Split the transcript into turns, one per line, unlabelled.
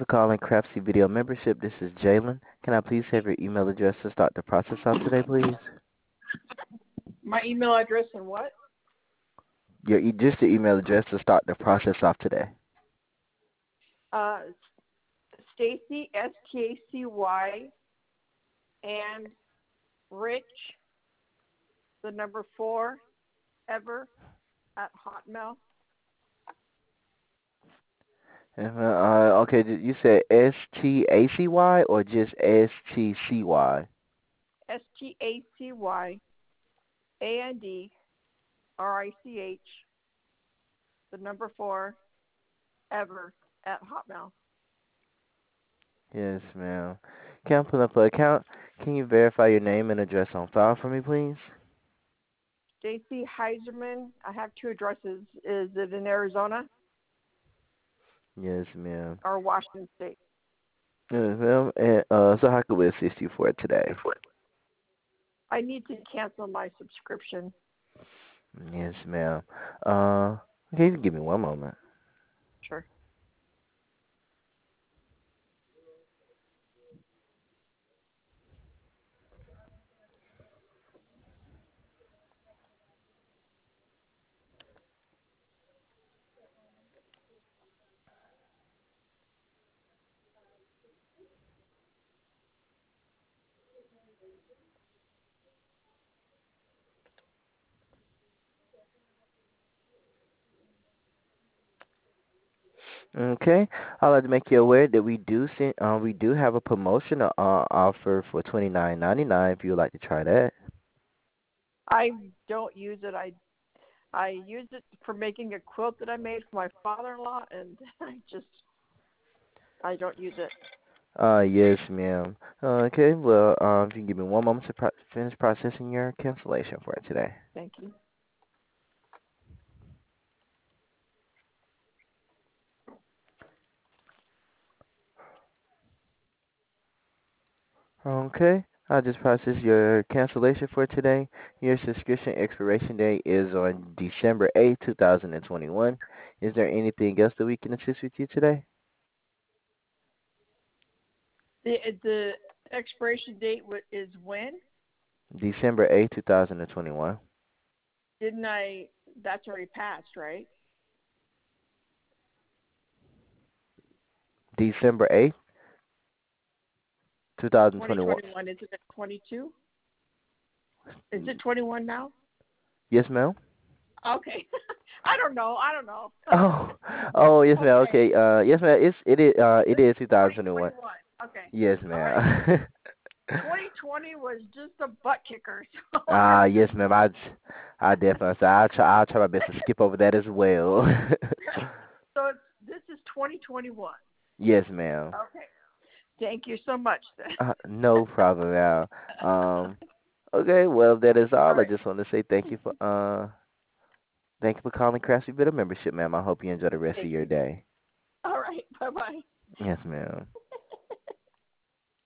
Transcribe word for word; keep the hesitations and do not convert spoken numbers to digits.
for calling Craftsy Video Membership. This is Jalen. Can I please have your email address to start the process off today, please?
My email address and what?
Your e- just the email address to start the process off today.
Uh, Stacy, S T A C Y, and Rich, the number four, ever, at Hotmail.
Uh, uh, okay, you said S T A C Y or just S T C Y?
S T A C Y, A N D, R I C H, the number four, ever, at Hotmail.
Yes, ma'am. Can I pull up an account? Can you verify your name and address on file for me, please?
Stacy Heiserman. I have two addresses. Is it in Arizona
Yes, ma'am.
or Washington State?
Yes, ma'am. And, uh, so how can we assist you for today?
I need to cancel my subscription.
Yes, ma'am. Uh, okay, you can give me one moment.
Sure.
Okay, I'd like to make you aware that we do send, uh, we do have a promotional uh, offer for twenty nine ninety nine. If you would like to try that.
I don't use it. I I use it for making a quilt that I made for my father-in-law, and I just I don't use it.
Uh, yes, ma'am. Uh, okay, well, um, if you can give me one moment to pro- finish processing your cancellation for it today.
Thank you.
Okay, I'll just process your cancellation for today. Your subscription expiration date is on December eighth, two thousand twenty-one. Is there anything else that we can assist with you today?
The the expiration date is when?
December eighth, two thousand twenty-one.
Didn't I? That's already passed, right?
December eighth, two thousand twenty-one.
twenty twenty-one. Is it twenty-two? Is it twenty-one now?
Yes, ma'am.
Okay. I don't know. I don't know.
Oh, oh, yes, ma'am.
Okay.
Okay, uh, yes, ma'am. It's it is uh it is
twenty
two thousand twenty-one.
twenty-one. Okay.
Yes,
All right.
ma'am.
twenty twenty was just a butt kicker. So
Ah, uh,
I'm
yes,
just,
ma'am. I, I definitely. So I'll try. I'll try my best to skip over that as well.
so it's, this is twenty twenty-one.
Yes, ma'am.
Okay. Thank you so much. Then.
Uh, no problem, ma'am. Um. Okay. Well, that is all.
All
I
right.
just want to say thank you for uh thank you for calling Craftsy Bit of Membership, ma'am. I hope you enjoy the rest of
Thank
your
you.
day.
All right. Bye bye.
Yes, ma'am.